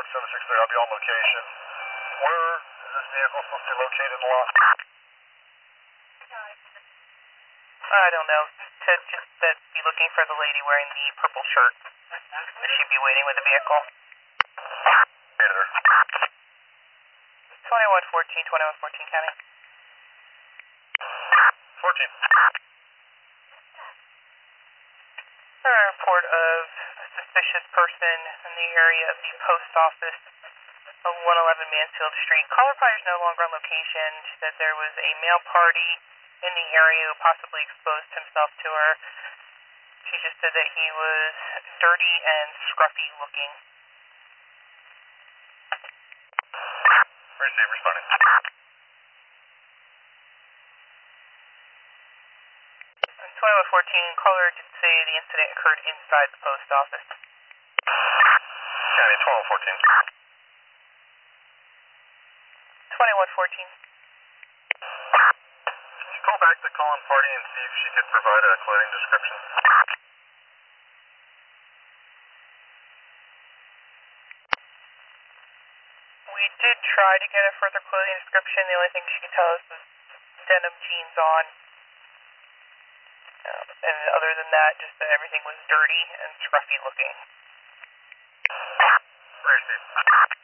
Fox 763, I'll be on location. Where is this vehicle supposed to be located in the lot? I don't know. Ted just said be looking for the lady wearing the purple shirt. Should she be waiting with the vehicle? 2114, 2114 County. 14. A report of a suspicious person in the area of the post office of 111 Mansfield Street. Caller fire is no longer on location. She said there was a male party in the area who possibly exposed himself to her. She just said that he was dirty and scruffy looking. Receive, responding. 2114, caller did say the incident occurred inside the post office. County 1214. 2114. Can you call back the call-in party and see if she could provide a clothing description? We did try to get a further clothing description. The only thing she could tell us was denim jeans on. And other than that, just that everything was dirty and scruffy looking. Receive.